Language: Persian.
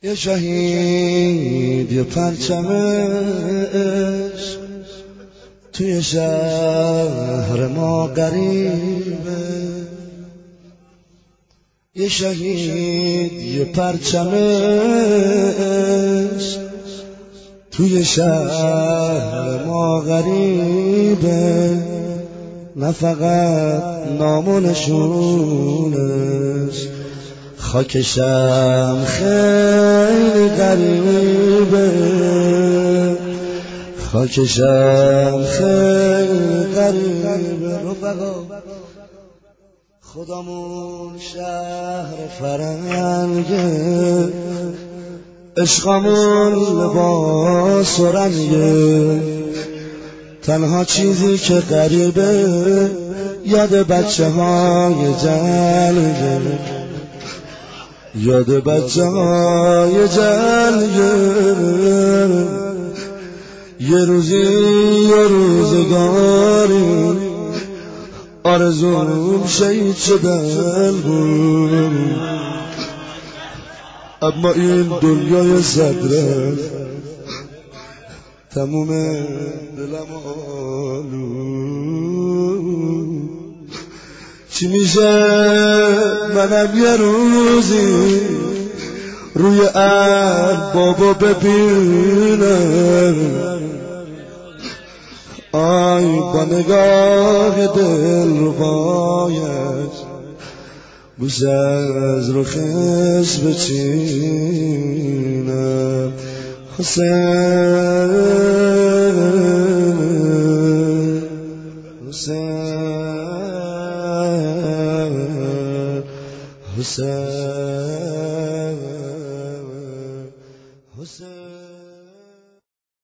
یه شهید یه پرچمش توی شهر ما غریبه. یه شهید یه پرچمش توی شهر ما غریبه، نه فقط نام و نشونش، خاکشم خیلی غریبه، خاکشم خیلی غریبه. رفقا خودمون شهر فرنگه، عشقمون لباس و رنگه، تنها چیزی که غریبه یاد بچه های جنگه، یاد بچه های جنگه. یه روزگاری آرزوم شهید شدن بود، اما این دنیای صدره تموم دلم آلود. چی میشه منم یه روزی روی اربابو ببینم، آی با نگاه دلربایش بوسه از رخش بچینم. حسین حسین حسین حسین.